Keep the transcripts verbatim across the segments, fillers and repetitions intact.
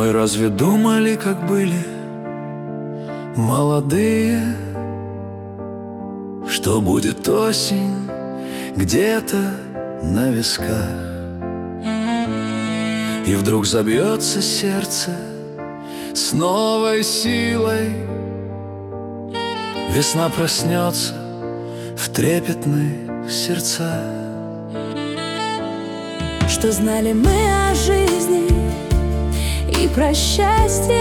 Ой, разве думали, как были молодые, что будет осень где-то на висках, и вдруг забьется сердце с новой силой, весна проснется в трепетных сердцах. Что знали мы о жизни и про счастье,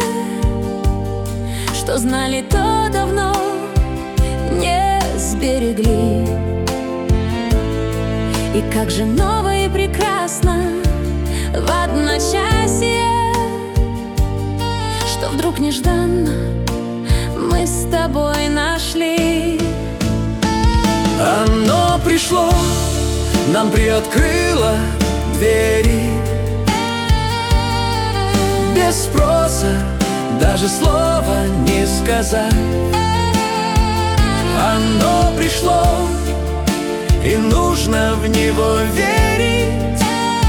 что знали, то давно не сберегли. И как же ново и прекрасно в одночасье, что вдруг нежданно мы с тобой нашли. Оно пришло, нам приоткрыло двери, без спроса, даже слова не сказать. Оно пришло, и нужно в него верить,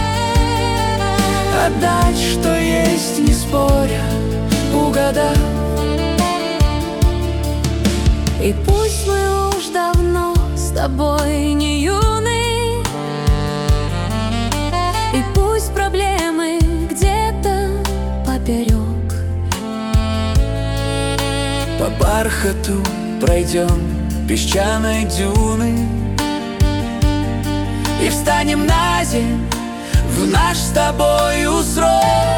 отдать, что есть, не споря, угадав. И пусть мы уж давно с тобой не юны, и пусть проблемы где-то поперек, по бархату пройдем песчаной дюны и встанем на земь в наш с тобою срок.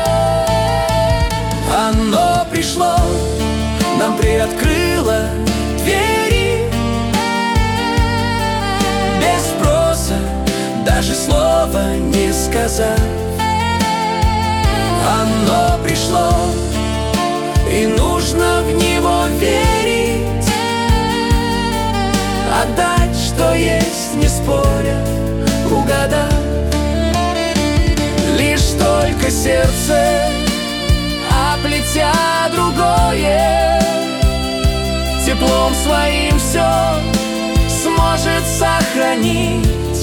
Оно пришло, нам приоткрыло двери, без спроса, даже слова не сказав. Оно пришло, и нужно в него верить, отдать, что есть, не споря, угадав. Лишь только сердце, оплетя другое, теплом своим все сможет сохранить.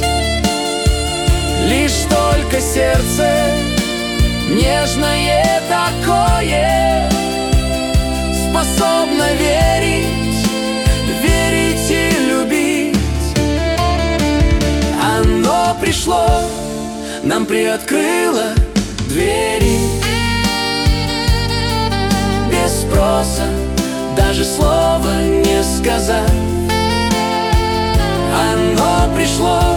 Лишь только сердце, нежное такое, способно верить, верить и любить. Оно пришло, нам приоткрыло двери, без спроса, даже слова не сказав. Оно пришло,